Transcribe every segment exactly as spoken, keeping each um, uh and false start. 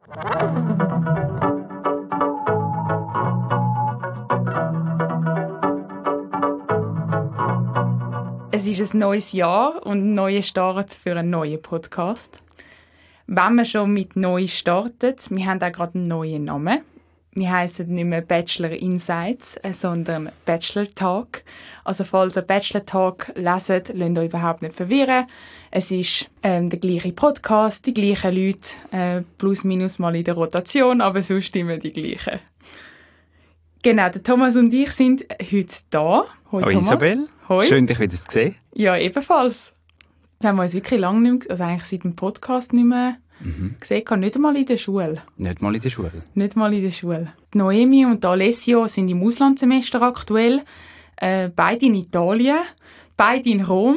Es ist ein neues Jahr und ein neuer Start für einen neuen Podcast. Wenn wir schon mit neu starten, wir haben auch gerade einen neuen Namen. Wir heissen nicht mehr Bachelor Insights, sondern Bachelor Talk. Also falls ihr Bachelor Talk leset, lasst euch überhaupt nicht verwirren. Es ist ähm, der gleiche Podcast, die gleichen Leute, äh, plus minus mal in der Rotation, aber sonst immer die gleichen. Genau, der Thomas und ich sind heute da. Hoi, Hoi Thomas. Isabel, Hoi. Schön, dich wieder zu sehen. Ja, ebenfalls. Wir haben uns wirklich lange nicht mehr, also eigentlich seit dem Podcast nicht mehr mhm. gesehen, nicht einmal in der Schule. Nicht mal in der Schule? Nicht mal in der Schule. Die Noemi und die Alessio sind im Auslandssemester aktuell, äh, beide in Italien, beide in Rom.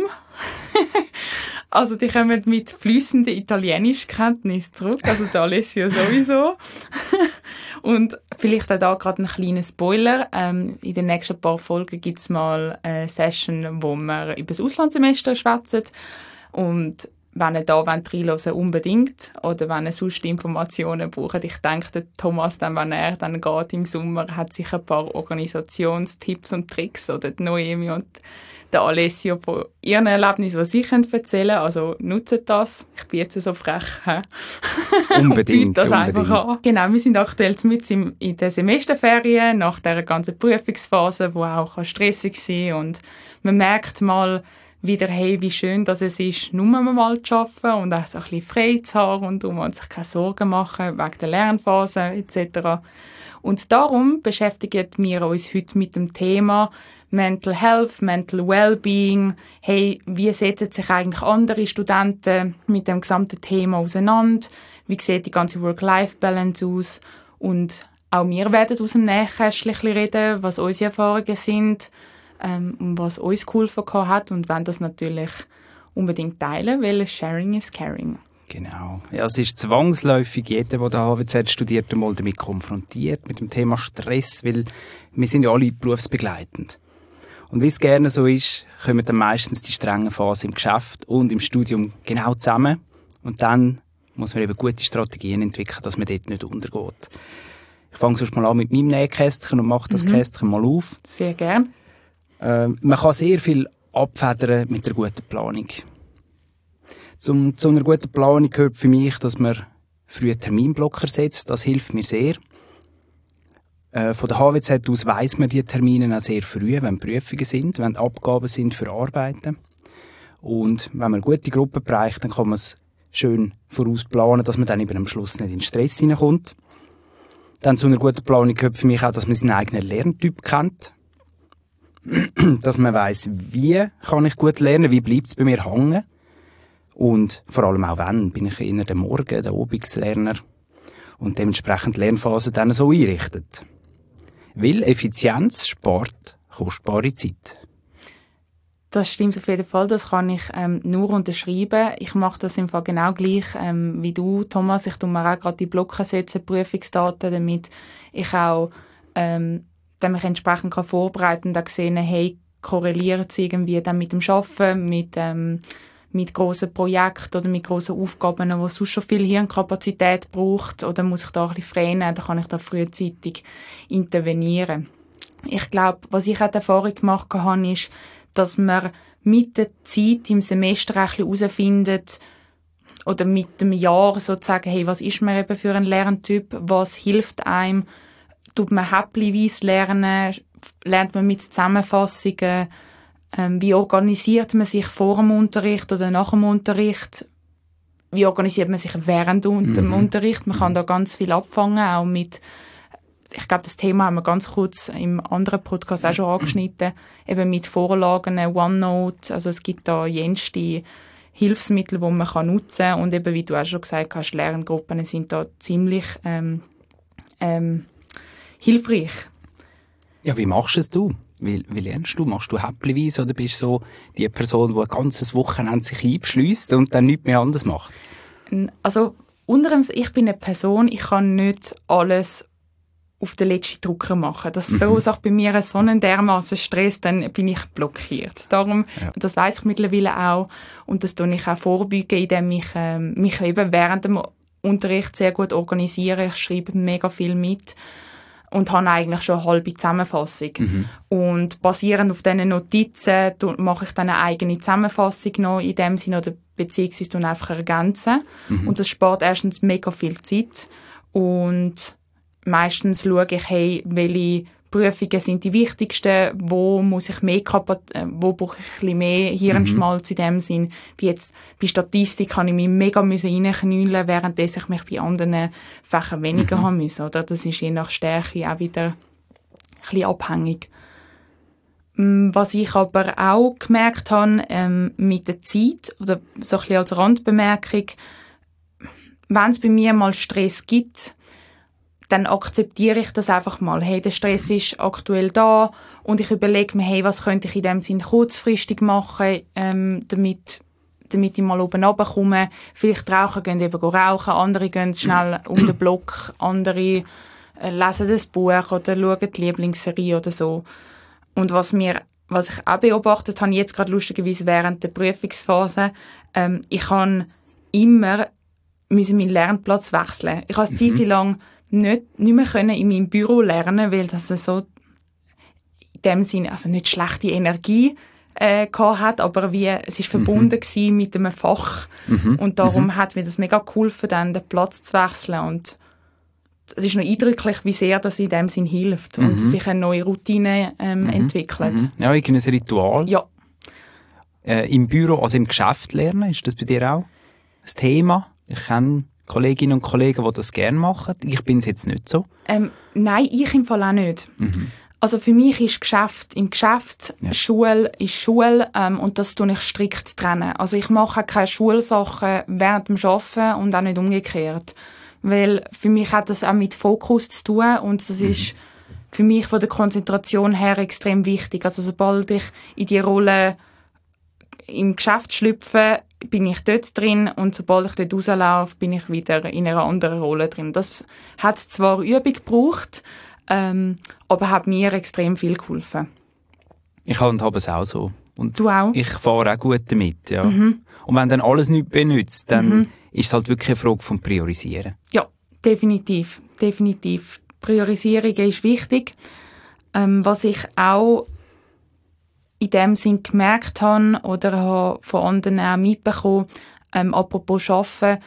Also die kommen mit fließenden Italienischkenntnissen zurück, also die Alessio sowieso. Und vielleicht auch da gerade ein kleiner Spoiler. Ähm, in den nächsten paar Folgen gibt es mal eine Session, wo wir über das Auslandssemester schwätzen. Und wenn ihr da reinhören wollt, unbedingt. Oder wenn ihr sonst Informationen braucht. Ich denke, der Thomas, dann, wenn er dann geht im Sommer, hat sicher ein paar Organisationstipps und Tricks. Oder die Noemi und der Alessio von ihren Erlebnissen, was sie erzählen können. Also nutzt das. Ich bin jetzt so frech. He? Unbedingt. das unbedingt. Einfach an. Genau, wir sind aktuell mit in den Semesterferien, nach dieser ganzen Prüfungsphase, die auch stressig war. Und man merkt mal wieder, hey, wie schön dass es ist, nur mal zu arbeiten und auch so ein bisschen frei zu haben und darum sich keine Sorgen machen wegen der Lernphase et cetera. Und darum beschäftigen wir uns heute mit dem Thema Mental Health, Mental Wellbeing. Hey, wie setzen sich eigentlich andere Studenten mit dem gesamten Thema auseinander? Wie sieht die ganze Work-Life-Balance aus? Und auch wir werden aus dem Nähkästchen reden, was unsere Erfahrungen sind ähm, und was uns geholfen hat. Und wollen das natürlich unbedingt teilen, weil Sharing is Caring. Genau. Ja, es ist zwangsläufig jeder, der H W Z studiert, einmal damit konfrontiert, mit dem Thema Stress, weil wir sind ja alle berufsbegleitend. Und wie es gerne so ist, kommen dann meistens die strengen Phasen im Geschäft und im Studium genau zusammen. Und dann muss man eben gute Strategien entwickeln, dass man dort nicht untergeht. Ich fange sonst mal an mit meinem Nähkästchen und mache das mhm. Kästchen mal auf. Sehr gern. Äh, man kann sehr viel abfedern mit einer guten Planung. Zum, zu einer guten Planung gehört für mich, dass man frühe Terminblocker setzt. Das hilft mir sehr. Äh, von der H W Z aus weiss man die Termine auch sehr früh, wenn Prüfungen sind, wenn Abgaben sind für Arbeiten. Und wenn man eine gute Gruppe bereicht, dann kann man es schön vorausplanen, dass man dann eben am Schluss nicht in Stress hineinkommt. Dann zu einer guten Planung gehört für mich auch, dass man seinen eigenen Lerntyp kennt. Dass man weiss, wie kann ich gut lernen, wie bleibt es bei mir hängen. Und vor allem auch wann, bin ich eher der Morgen-, der Abendslerner und dementsprechend Lernphasen dann so einrichtet. Weil Effizienz spart kostbare Zeit. Das stimmt auf jeden Fall, das kann ich ähm, nur unterschreiben. Ich mache das im Fall genau gleich ähm, wie du, Thomas. Ich tue mir auch gerade die Blöcke setzen, Prüfungsdaten, damit ich auch ähm, dann mich entsprechend kann vorbereiten kann und sehen, hey, korreliert es irgendwie dann mit dem Arbeiten, mit ähm, mit grossen Projekten oder mit grossen Aufgaben, wo es sonst schon viel Hirnkapazität braucht, oder muss ich da ein bisschen frei nehmen, dann kann ich da frühzeitig intervenieren. Ich glaube, was ich auch die Erfahrung gemacht habe, ist, dass man mit der Zeit im Semester ein bisschen herausfindet, oder mit dem Jahr sozusagen, hey, was ist man eben für ein Lerntyp, was hilft einem, tut man häppchenweise lernen, lernt man mit Zusammenfassungen, Ähm, wie organisiert man sich vor dem Unterricht oder nach dem Unterricht? Wie organisiert man sich während dem mhm. Unterricht? Man kann da ganz viel abfangen, auch mit, ich glaube, das Thema haben wir ganz kurz im anderen Podcast auch schon angeschnitten, eben mit Vorlagen, OneNote, also es gibt da jenste Hilfsmittel, die man kann nutzen kann, und eben, wie du auch schon gesagt hast, Lerngruppen sind da ziemlich ähm, ähm, hilfreich. Ja, wie machst es du? Wie, wie lernst du? Machst du häppchenweise oder bist du so die Person, die ein ganzes Wochenende sich einbeschliesst und dann nichts mehr anderes macht? Also, unter anderem, ich bin eine Person, ich kann nicht alles auf den letzten Drücker machen. Das mhm. verursacht bei mir so einen dermassen Stress, dann bin ich blockiert. Darum, ja. Das weiss ich mittlerweile auch, und das tue ich auch vorbeugen, indem ich ähm, mich eben während dem Unterricht sehr gut organisieren. Ich schreibe mega viel mit und habe eigentlich schon eine halbe Zusammenfassung. Mhm. Und basierend auf diesen Notizen mache ich dann eine eigene Zusammenfassung noch in dem Sinne, oder beziehungsweise dann einfach ergänzen. Mhm. Und das spart erstens mega viel Zeit. Und meistens schaue ich, hey, welche Prüfungen sind die wichtigsten, wo muss ich mehr Kapat- wo brauche ich ein bisschen mehr Hirnschmalz mhm. in dem Sinn. Wie jetzt bei Statistik kann ich mich mega reinknüllen, während ich mich bei anderen Fächern weniger mhm. haben müssen. Oder? Das ist je nach Stärke auch wieder ein bisschen abhängig. Was ich aber auch gemerkt habe, ähm, mit der Zeit, oder so ein bisschen als Randbemerkung, wenn es bei mir mal Stress gibt, dann akzeptiere ich das einfach mal. Hey, der Stress ist aktuell da und ich überlege mir, hey, was könnte ich in dem Sinn kurzfristig machen, ähm, damit, damit ich mal oben runterkomme. Vielleicht rauchen, gehen eben rauchen, andere gehen schnell um den Block, andere äh, lesen das Buch oder schauen die Lieblingsserie oder so. Und was mir, was ich auch beobachtet habe, jetzt gerade lustigerweise während der Prüfungsphase, ähm, ich kann immer müssen meinen Lernplatz wechseln. Ich habe eine mhm. Zeit lang nicht, nicht mehr können in meinem Büro lernen, weil das so in dem Sinne, also nicht schlechte Energie äh, gehabt hat, aber wie, es ist verbunden mhm. mit einem Fach. Mhm. Und darum mhm. hat mir das mega geholfen, dann den Platz zu wechseln. Und es ist noch eindrücklich, wie sehr das in dem Sinn hilft mhm. und sich eine neue Routine ähm, mhm. entwickelt. Mhm. Ja, irgendein Ritual. Ja. Äh, Im Büro, also im Geschäft lernen, ist das bei dir auch ein Thema? Ich kenne Kolleginnen und Kollegen, die das gerne machen. Ich bin es jetzt nicht so. Ähm, nein, ich im Fall auch nicht. Mhm. Also für mich ist Geschäft im Geschäft, ja. Schule ist Schule ähm, und das tue ich strikt trennen. Also ich mache keine Schulsachen während dem Arbeiten und auch nicht umgekehrt. Weil für mich hat das auch mit Fokus zu tun und das mhm. ist für mich von der Konzentration her extrem wichtig. Also sobald ich in die Rolle im Geschäft schlüpfe, bin ich dort drin und sobald ich dort rauslaufe, bin ich wieder in einer anderen Rolle drin. Das hat zwar Übung gebraucht, ähm, aber hat mir extrem viel geholfen. Ich handhabe es auch so. Und du auch? Ich fahre auch gut damit, ja. Mhm. Und wenn dann alles nichts benutzt, dann mhm. ist es halt wirklich eine Frage vom Priorisieren. Ja, definitiv, definitiv. Priorisierung ist wichtig. Ähm, was ich auch in dem Sinn gemerkt habe oder habe von anderen auch mitbekommen, ähm, apropos Arbeiten,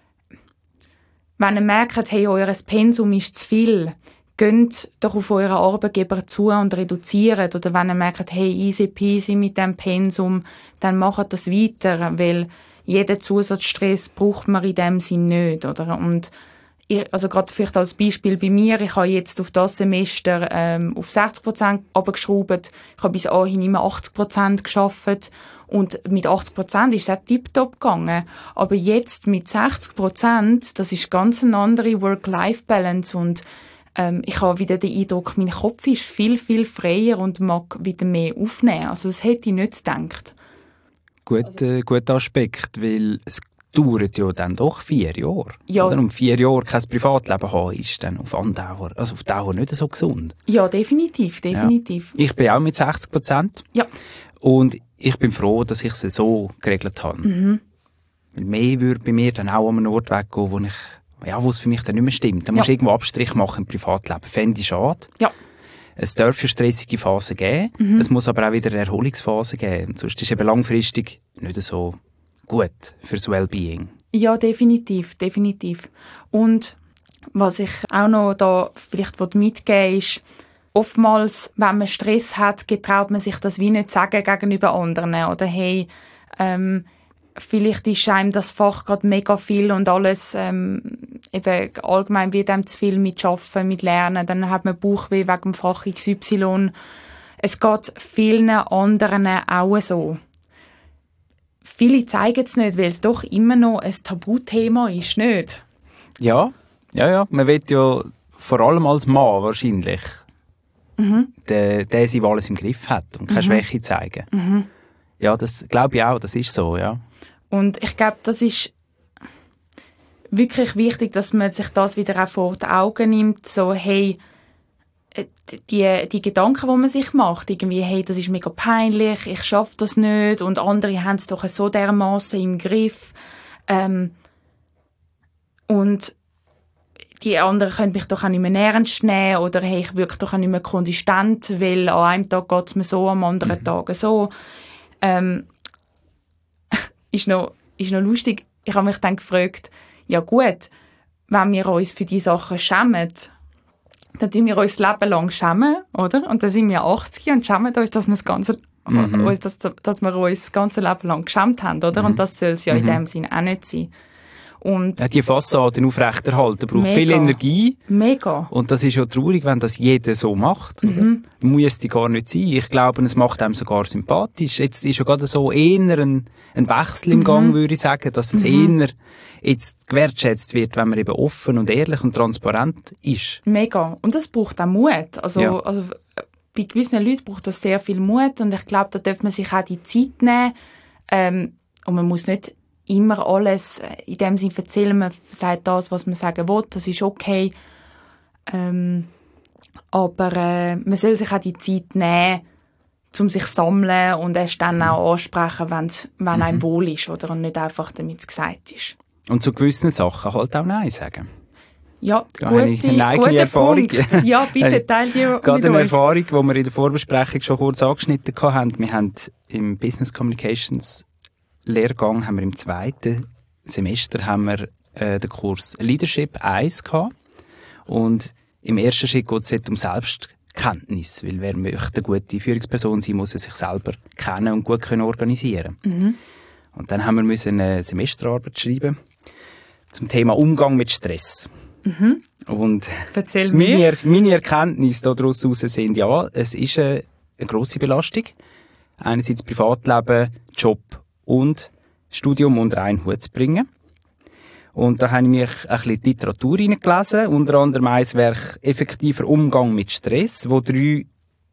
wenn ihr merkt, hey, euer Pensum ist zu viel, geht doch auf euren Arbeitgeber zu und reduziert. Oder wenn ihr merkt, hey, easy peasy mit dem Pensum, dann macht das weiter, weil jeden Zusatzstress braucht man in dem Sinn nicht, oder? Und ich, also gerade vielleicht als Beispiel bei mir, ich habe jetzt auf das Semester ähm, auf sechzig Prozent runtergeschraubt. Ich habe bis dahin immer achtzig Prozent gearbeitet. Und mit achtzig Prozent ist es auch tiptop gegangen. Aber jetzt mit sechzig Prozent, das ist ganz eine andere Work-Life-Balance. Und ähm, ich habe wieder den Eindruck, mein Kopf ist viel, viel freier und mag wieder mehr aufnehmen. Also das hätte ich nicht gedacht. Gut, also, äh, guter Aspekt, weil es dauert ja dann doch vier Jahre. Ja. Oder? Um vier Jahre kein Privatleben haben, ist dann auf Dauer, also auf Dauer nicht so gesund. Ja, definitiv, definitiv. Ja. Ich bin auch mit sechzig Prozent. Ja. Und ich bin froh, dass ich es so geregelt habe. Mhm. Weil mehr würde bei mir dann auch an einen Ort weggehen, wo ich, ja, wo es für mich dann nicht mehr stimmt. Da ja. musst du irgendwo Abstrich machen im Privatleben. Fände ich schade. Ja. Es darf eine stressige Phase geben. Mhm. Es muss aber auch wieder eine Erholungsphase geben. Sonst ist es eben langfristig nicht so gut fürs Wellbeing. Ja, definitiv, definitiv. Und was ich auch noch da vielleicht mitgeben will, ist, oftmals, wenn man Stress hat, getraut man sich das wie nicht sagen gegenüber anderen. Oder hey, ähm, vielleicht ist einem das Fach gerade mega viel und alles, ähm, eben allgemein wird einem zu viel mit Arbeiten, mit Lernen. Dann hat man Bauchweh wegen dem Fach X Y. Es geht vielen anderen auch so. Viele zeigen es nicht, weil es doch immer noch ein Tabuthema ist, nicht? Ja, ja, ja. Man will ja vor allem als Mann wahrscheinlich mhm. der, der sein, der alles im Griff hat und keine mhm. Schwäche zeigen. Mhm. Ja, das glaube ich auch, das ist so, ja. Und ich glaube, das ist wirklich wichtig, dass man sich das wieder auch vor die Augen nimmt, so, hey, die, die Gedanken, die man sich macht, irgendwie, hey, das ist mega peinlich, ich schaffe das nicht und andere haben es doch so dermassen im Griff. Ähm, Und die anderen können mich doch auch nicht mehr ernst nehmen oder hey, ich wirke doch auch nicht mehr konsistent, weil an einem Tag geht es mir so, am anderen mhm. Tag so. Ähm, ist, noch, ist noch lustig. Ich habe mich dann gefragt, ja gut, wenn wir uns für diese Sachen schämen, dann tun wir uns das Leben lang schämen, oder? Und dann sind wir achtzig und schämen uns, dass wir, das ganze, mhm. uns, dass, dass wir uns das ganze Leben lang geschämt haben, oder? Mhm. Und das soll es ja mhm. in dem Sinne auch nicht sein. Und ja, die Fassade aufrechterhalten braucht mega, viel Energie. Mega. Und das ist ja traurig, wenn das jeder so macht. Mhm. Muss die gar nicht sein. Ich glaube, es macht einem sogar sympathisch. Jetzt ist ja gerade so eher ein, ein Wechsel im mhm. Gang, würde ich sagen, dass es mhm. eher jetzt gewertschätzt wird, wenn man eben offen und ehrlich und transparent ist. Mega. Und das braucht auch Mut. Also, ja. also bei gewissen Leuten braucht das sehr viel Mut. Und ich glaube, da darf man sich auch die Zeit nehmen. Ähm, und man muss nicht immer alles in dem Sinne erzählen, man sagt das, was man sagen will, das ist okay. Ähm, aber äh, man soll sich auch die Zeit nehmen, um sich zu sammeln und erst dann auch ansprechen, wenn's, wenn mhm. einem wohl ist, oder? Und nicht einfach, damit es gesagt ist. Und zu gewissen Sachen halt auch Nein sagen. Ja, da gute, habe ich eine eigene Erfahrung. Punkt. Ja, bitte, teil die mit Gerade eine uns. Erfahrung, die wir in der Vorbesprechung schon kurz angeschnitten haben. Wir haben im Business Communications Lehrgang haben wir im zweiten Semester haben wir äh, den Kurs Leadership eins gehabt. Und im ersten Schritt geht es um Selbstkenntnis, weil wer möchte eine gute Führungsperson sein, muss er sich selber kennen und gut können organisieren. Mhm. Und dann haben wir müssen eine Semesterarbeit schreiben zum Thema Umgang mit Stress. Mhm. Und Erzähl meine, mir. er, meine Erkenntnisse daraus sind, ja, es ist eine, eine grosse Belastung. Einerseits Privatleben, Job und Studium unter einen Hut zu bringen. Und da habe ich mich ein bisschen die Literatur hineingelesen, unter anderem ein Werk «Effektiver Umgang mit Stress», wo drei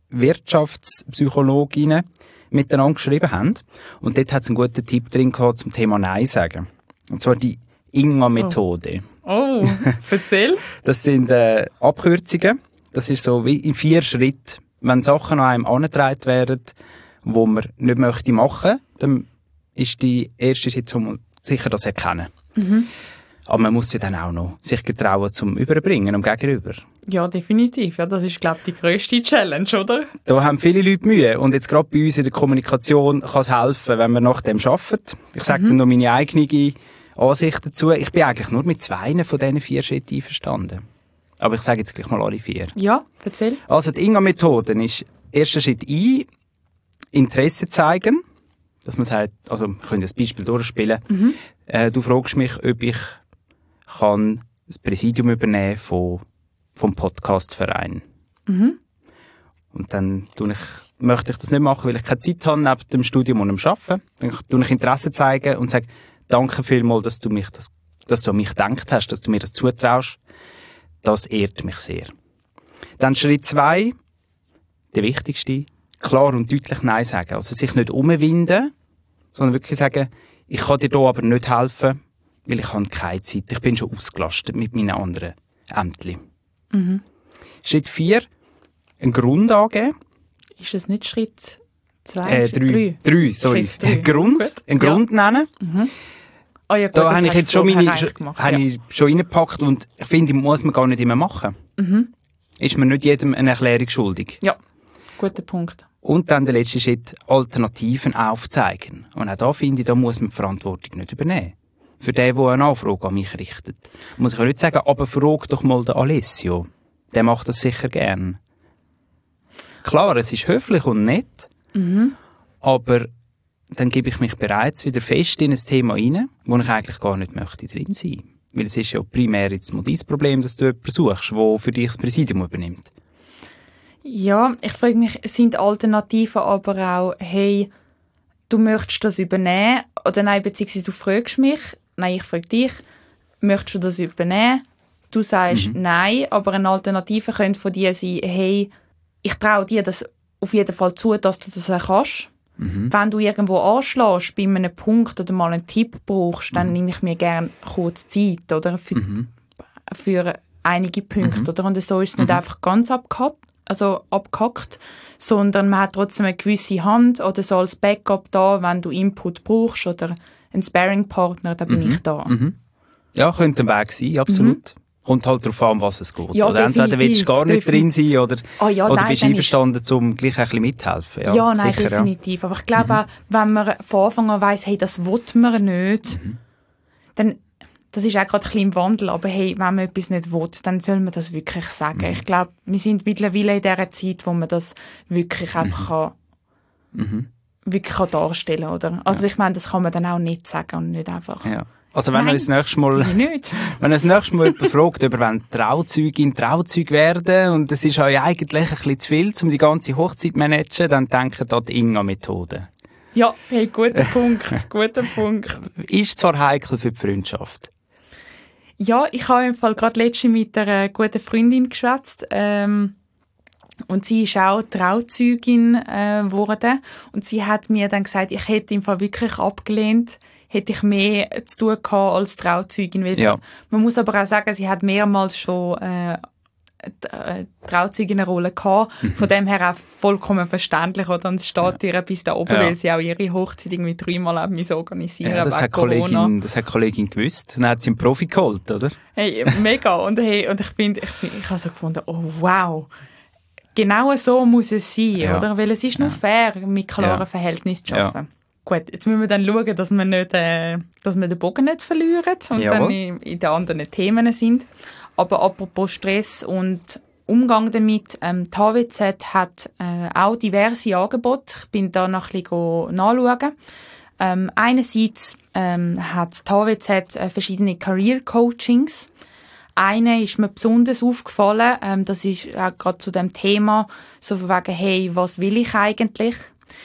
Wirtschaftspsychologinnen miteinander geschrieben haben. Und dort hat es einen guten Tipp drin gehabt zum Thema Nein sagen. Und zwar die I N G A-Methode. Oh, oh erzähl. Das sind äh, Abkürzungen. Das ist so wie in vier Schritten. Wenn Sachen an einem angetragen werden, wo man nicht möchte machen, dann ist die erste Schritt, um sicher das erkennen. Mhm. Aber man muss sie dann auch noch sich getrauen zum Überbringen, am Gegenüber. Ja, definitiv. Ja, das ist, glaube ich, die grösste Challenge, oder? Da haben viele Leute Mühe. Und jetzt gerade bei uns in der Kommunikation kann es helfen, wenn wir nach dem arbeiten. Ich sage mhm. dann noch meine eigene Ansicht dazu. Ich bin eigentlich nur mit zwei von diesen vier Schritten einverstanden. Aber ich sage jetzt gleich mal alle vier. Ja, erzähl. Also die I N G A-Methode ist erster Schritt I, Interesse zeigen. Dass man sagt, also wir können das Beispiel durchspielen. Mhm. Äh, du fragst mich, ob ich kann das Präsidium übernehmen von, vom Podcastverein. Mhm. Und dann tue ich, möchte ich das nicht machen, weil ich keine Zeit habe neben dem Studium und dem Arbeiten. Dann tue ich Interesse zeigen und sage, danke vielmals, dass du mich das, dass du an mich gedacht hast, dass du mir das zutraust. Das ehrt mich sehr. Dann Schritt zwei, der wichtigste, klar und deutlich Nein sagen. Also sich nicht umwinden, sondern wirklich sagen, ich kann dir hier aber nicht helfen, weil ich habe keine Zeit. Ich bin schon ausgelastet mit meinen anderen Ämtern. Mhm. Schritt vier, einen Grund angeben. Ist das nicht Schritt zwei? Äh, drei. Drei, drei sorry. Drei. Grund, Gut. einen Grund ja. nennen. Mhm. Oh ja, gut, da habe ich jetzt schon meine, gemacht, habe ja. ich schon reingepackt und ich finde, muss man gar nicht immer machen. Mhm. Ist man nicht jedem eine Erklärung schuldig. Ja, guter Punkt. Und dann der letzte Schritt, Alternativen aufzeigen. Und auch da finde ich, da muss man die Verantwortung nicht übernehmen. Für den, der eine Anfrage an mich richtet. Muss ich ja nicht sagen, aber frag doch mal den Alessio. Der macht das sicher gern. Klar, es ist höflich und nett, mhm. aber dann gebe ich mich bereits wieder fest in ein Thema rein, wo ich eigentlich gar nicht möchte drin sein. Weil es ist ja primär jetzt mal dein Problem, dass du jemanden suchst, der für dich das Präsidium übernimmt. Ja, ich frage mich, sind Alternativen aber auch, hey, du möchtest das übernehmen? Oder nein, beziehungsweise du fragst mich, nein, ich frage dich, möchtest du das übernehmen? Du sagst mhm. nein, aber eine Alternative könnte von dir sein, hey, ich traue dir das auf jeden Fall zu, dass du das auch kannst. Mhm. Wenn du irgendwo anschlägst, bei einem Punkt oder mal einen Tipp brauchst, dann mhm. nehme ich mir gerne kurz Zeit, oder? Für, mhm. für einige Punkte, mhm. oder? Und so ist es nicht mhm. einfach ganz abgehackt, also abgehackt, sondern man hat trotzdem eine gewisse Hand oder so als Backup da, wenn du Input brauchst oder einen Sparring-Partner, dann bin mhm. ich da. Mhm. Ja, könnte ein Weg sein, absolut. Mhm. Kommt halt darauf an, was es geht. Ja, oder entweder willst du gar nicht definitiv. drin sein oder, oh, ja, oder nein, bist du einverstanden, um gleich ein bisschen mithelfen. Ja, ja nein, sicher, definitiv. Ja. Aber ich glaube mhm. auch, wenn man von Anfang an weiss, hey, das will man nicht, mhm. dann, das ist auch gerade ein bisschen im Wandel, aber hey, wenn man etwas nicht will, dann soll man das wirklich sagen. Mhm. Ich glaube, wir sind mittlerweile in dieser Zeit, wo man das wirklich einfach kann, mhm. wirklich kann darstellen kann. Oder? Also ja. ich meine, das kann man dann auch nicht sagen und nicht einfach... Ja. Also wenn Nein, man das nächste Mal, nicht. wenn das nächste Mal jemand fragt, ob er Trauzeugin, Trauzeug werden und es ist euch eigentlich ein bisschen zu viel, um die ganze Hochzeit zu managen, dann denkt an die Inga-Methode. Ja, hey, guter Punkt, guter Punkt. Ist zwar heikel für die Freundschaft. Ja, ich habe im Fall gerade letztens mit einer guten Freundin geschwätzt, ähm, und sie ist auch Trauzeugin geworden äh, und sie hat mir dann gesagt, ich hätte im Fall wirklich abgelehnt, hätte ich mehr zu tun gehabt als Trauzeugin. Weil ja. Man muss aber auch sagen, sie hat mehrmals schon äh, Trauzeuginnenrolle gehabt. Mhm. Von dem her auch vollkommen verständlich. Oder? Und es steht ja. ihr bis da oben, ja. weil sie auch ihre Hochzeit irgendwie dreimal haben müssen organisieren. Ja, das hat Kollegin, das hat Kollegin gewusst. Dann hat sie einen Profi geholt, oder? Hey, mega. Und, hey, und ich finde, ich, find, ich habe so gefunden, oh wow. Genau so muss es sein, ja. oder? Weil es ist nur ja. fair, mit klaren ja. Verhältnissen zu arbeiten. Ja. Gut, jetzt müssen wir dann schauen, dass wir, nicht, äh, dass wir den Bogen nicht verlieren und Jawohl. dann in, in den anderen Themen sind. Aber apropos Stress und Umgang damit, ähm, die H W Z hat äh, auch diverse Angebote. Ich bin da noch ein bisschen nachschauen. Ähm, einerseits ähm, hat die H W Z äh, verschiedene Career-Coachings. Eine ist mir besonders aufgefallen, ähm, das ist auch gerade zu dem Thema, so von wegen, hey, was will ich eigentlich?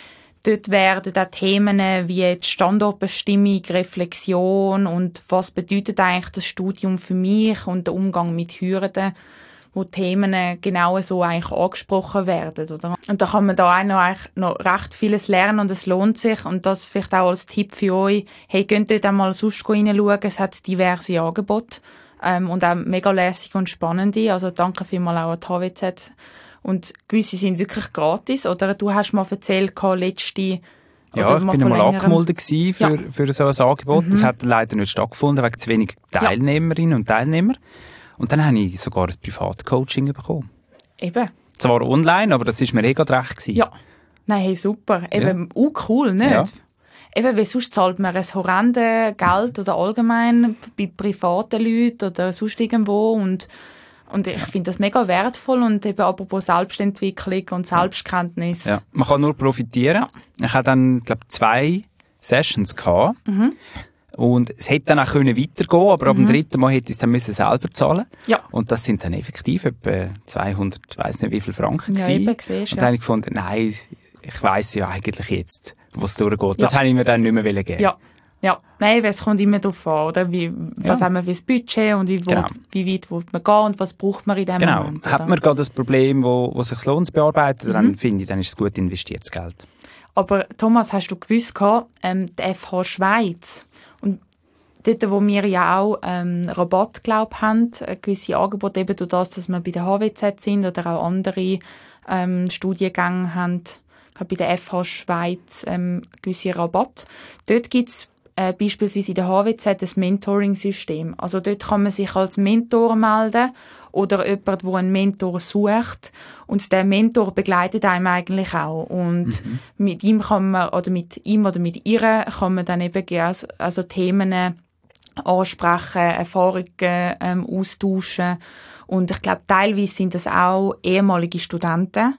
Dort werden auch Themen wie jetzt Standortbestimmung, Reflexion und was bedeutet eigentlich das Studium für mich und der Umgang mit Hürden, wo Themen genau so eigentlich angesprochen werden, oder? Und da kann man da auch noch, eigentlich noch recht vieles lernen und es lohnt sich und das vielleicht auch als Tipp für euch, hey, könnt dort einmal sonst reinschauen, es hat diverse Angebote ähm, und auch mega lässig und spannende, also danke vielmals auch an die H W Z. Und gewisse sind wirklich gratis. Oder du hast mal erzählt, letzte... Ja, ich war mal angemeldet für, ja. für so ein Angebot. Mhm. Das hat leider nicht stattgefunden, wegen zu wenig Teilnehmerinnen ja. und Teilnehmer. Und dann habe ich sogar ein Privatcoaching bekommen. Eben. Zwar online, aber das war mir eh gerade recht gewesen. Ja. Nein, hey, super. Eben, ja. auch cool, nicht? Ja. Eben, weil sonst zahlt man ein horrendes Geld oder allgemein bei privaten Leuten oder sonst irgendwo und Und ich finde das mega wertvoll und eben apropos Selbstentwicklung und Selbstkenntnis. Ja, man kann nur profitieren. Ja. Ich hatte dann, glaube ich, zwei Sessions gehabt. Mhm. Und es hätte dann auch können weitergehen, aber mhm. ab dem dritten Mal hätte ich es dann müssen selber zahlen. Ja. Und das sind dann effektiv etwa zweihundert, ich weiss nicht wie viel Franken ja, gewesen. Eben, siehst, und dann ja. habe ich gefunden, nein, ich weiss ja eigentlich jetzt, wo es durchgeht. Ja. Das habe ich mir dann nicht mehr geben. Ja. Ja, nein, es kommt immer darauf an, oder? Wie, was ja. haben wir für das Budget und wie, wo, genau. wie weit will man gehen und was braucht man in diesem genau. Moment. Genau, hat man gerade das Problem, wo, wo sich lohnt zu bearbeiten, mhm. dann finde ich, dann ist es gut investiertes Geld. Aber Thomas, hast du gewusst, ähm, die F H Schweiz, und dort, wo wir ja auch ähm, Rabatt, glaub, haben, gewisse Angebote, eben durch das, dass wir bei der H W Z sind oder auch andere ähm, Studiengänge haben, bei der F H Schweiz ähm, gewisse Rabatt. Dort gibt's Äh, beispielsweise in der H W Z das Mentoring-System. Also dort kann man sich als Mentor melden oder jemand, der einen Mentor sucht. Und der Mentor begleitet einem eigentlich auch. Und mhm. mit ihm kann man, oder mit ihm oder mit ihr kann man dann eben also Themen ansprechen, Erfahrungen ähm, austauschen. Und ich glaube, teilweise sind das auch ehemalige Studenten.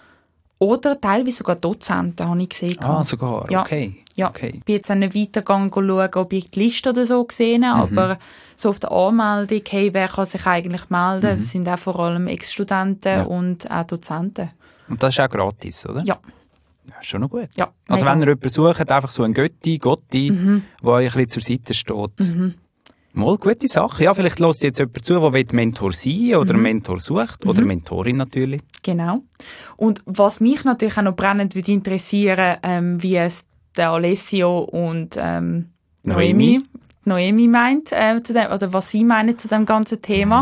Oder teilweise sogar Dozenten, habe ich gesehen. Ah, sogar, ja. okay. Ja, okay. ich bin jetzt dann nicht weitergegangen, schauen, ob ich die Liste oder so gesehen habe, mhm. aber so auf der Anmeldung, hey, wer kann sich eigentlich melden? Es mhm. sind auch vor allem Ex-Studenten ja. und auch Dozenten. Und das ist auch gratis, oder? Ja. Ja, schon noch gut. Ja, also mega. Wenn ihr jemanden sucht, einfach so ein Götti, Gotti, mhm. der euch ein bisschen zur Seite steht. Mhm. Mal gute Sache. Ja, vielleicht lässt jetzt jemand zu, der Mentor sein oder mhm. einen Mentor sucht. Oder mhm. Mentorin natürlich. Genau. Und was mich natürlich auch noch brennend würde interessieren, ähm, wie es der Alessio und ähm, Noemi, Noemi meint, äh, zu dem, oder was sie meinen zu dem ganzen Thema.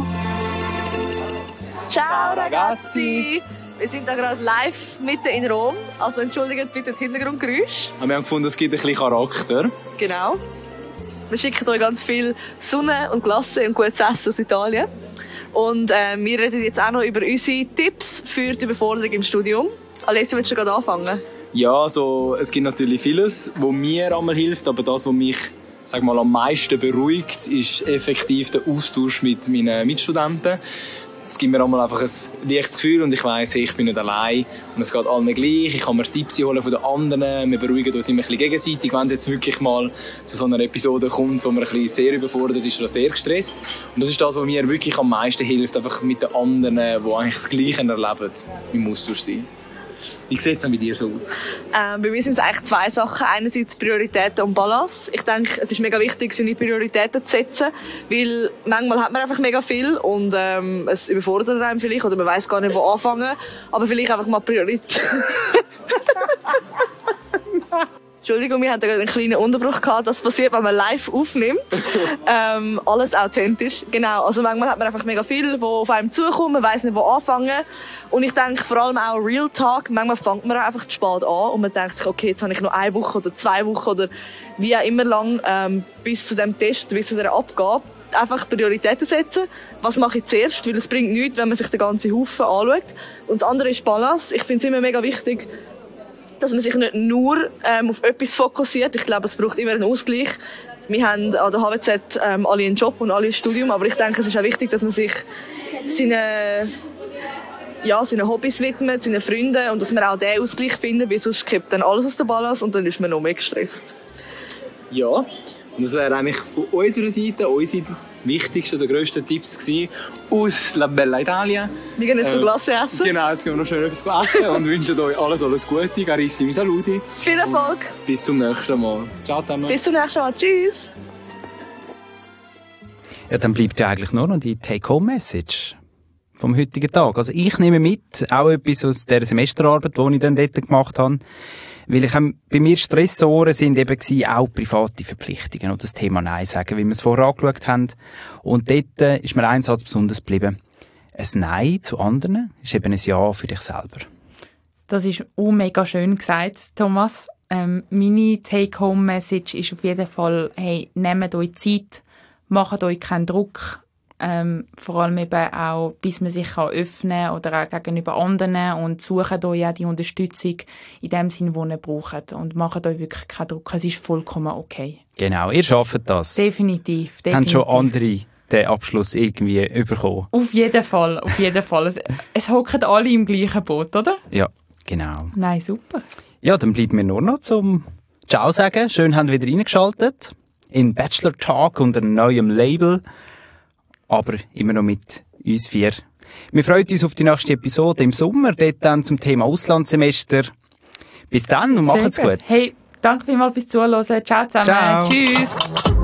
Ciao ragazzi! Wir sind da gerade live mitten in Rom, also entschuldigt bitte das Hintergrundgeräusch. Wir haben gefunden, es gibt ein bisschen Charakter. Genau. Wir schicken euch ganz viel Sonne und Glasse und gutes Essen aus Italien. Und äh, wir reden jetzt auch noch über unsere Tipps für die Überforderung im Studium. Alessio, willst du gerade anfangen? Ja, also, es gibt natürlich vieles, was mir einmal hilft, aber das, was mich sag mal, am meisten beruhigt, ist effektiv der Austausch mit meinen Mitstudenten. Es gibt mir einmal einfach ein leichtes Gefühl und ich weiss, hey, ich bin nicht allein und es geht allen gleich. Ich kann mir Tipps holen von den anderen, wir beruhigen uns immer ein bisschen gegenseitig, wenn es jetzt wirklich mal zu so einer Episode kommt, wo man ein bisschen sehr überfordert ist oder sehr gestresst. Und das ist das, was mir wirklich am meisten hilft, einfach mit den anderen, die eigentlich das Gleiche erleben, im Austausch sein. Wie sieht es denn bei dir so aus? Ähm, bei mir sind es eigentlich zwei Sachen. Einerseits Prioritäten und Balance. Ich denke, es ist mega wichtig, seine Prioritäten zu setzen, weil manchmal hat man einfach mega viel und ähm, es überfordert einem vielleicht oder man weiss gar nicht, wo anfangen. Aber vielleicht einfach mal Prioritäten. Entschuldigung, wir hatten einen kleinen Unterbruch gehabt. Das passiert, wenn man live aufnimmt. ähm, alles authentisch. Genau. Also manchmal hat man einfach mega viel, wo auf einem zukommt. Man weiss nicht, wo anfangen. Und ich denke vor allem auch Real Talk. Manchmal fängt man einfach zu spät an und man denkt sich, okay, jetzt habe ich noch eine Woche oder zwei Wochen oder wie auch immer lang ähm, bis zu dem Test, bis zu dieser Abgabe. Einfach Prioritäten setzen. Was mache ich zuerst? Weil es bringt nichts, wenn man sich den ganzen Haufen anschaut. Und das andere ist Balance. Ich finde es immer mega wichtig, dass man sich nicht nur ähm, auf etwas fokussiert. Ich glaube, es braucht immer einen Ausgleich. Wir haben an der H W Z ähm, alle einen Job und alle ein Studium, aber ich denke, es ist auch wichtig, dass man sich seine, ja, seine Hobbys widmet, seinen Freunden und dass man auch den Ausgleich findet, weil sonst kippt dann alles aus der Balance und dann ist man noch mehr gestresst. Ja, und das wäre eigentlich von unserer Seite unsere wichtigsten oder grössten Tipps gewesen aus La Bella Italia. Wir gehen jetzt äh, Glasse essen. Genau, jetzt gehen wir noch schön etwas essen und wünschen euch alles, alles Gute. Carissimi saluti. Viel Erfolg. Und bis zum nächsten Mal. Ciao zusammen. Bis zum nächsten Mal. Tschüss. Ja, dann bleibt ja eigentlich nur noch die Take-Home-Message vom heutigen Tag. Also ich nehme mit, auch etwas aus der Semesterarbeit, die ich dann dort gemacht habe. Weil ich habe, bei mir Stressoren sind eben gewesen, auch private Verpflichtungen und das Thema Nein sagen, wie wir es vorher angeschaut haben. Und dort äh, ist mir ein Satz besonders geblieben. Ein Nein zu anderen ist eben ein Ja für dich selber. Das ist auch mega schön gesagt, Thomas. Ähm, meine Take-Home-Message ist auf jeden Fall, hey, nehmt euch Zeit, macht euch keinen Druck. Ähm, vor allem eben auch, bis man sich kann öffnen kann oder auch gegenüber anderen und sucht euch auch die Unterstützung in dem Sinn, die ihr braucht und macht euch wirklich keinen Druck. Es ist vollkommen okay. Genau, ihr schafft das. Definitiv. definitiv. Haben schon andere den Abschluss irgendwie bekommen? Auf jeden Fall, auf jeden Fall. Es, es hocken alle im gleichen Boot, oder? Ja, genau. Nein, super. Ja, dann bleibt mir nur noch zum Ciao sagen. Schön, habt ihr wieder reingeschaltet in Bachelor Talk unter einem neuen Label. Aber immer noch mit uns vier. Wir freuen uns auf die nächste Episode im Sommer, dort dann zum Thema Auslandssemester. Bis dann und macht's gut. Hey, danke vielmals fürs Zuhören. Ciao zusammen. Ciao. Tschüss.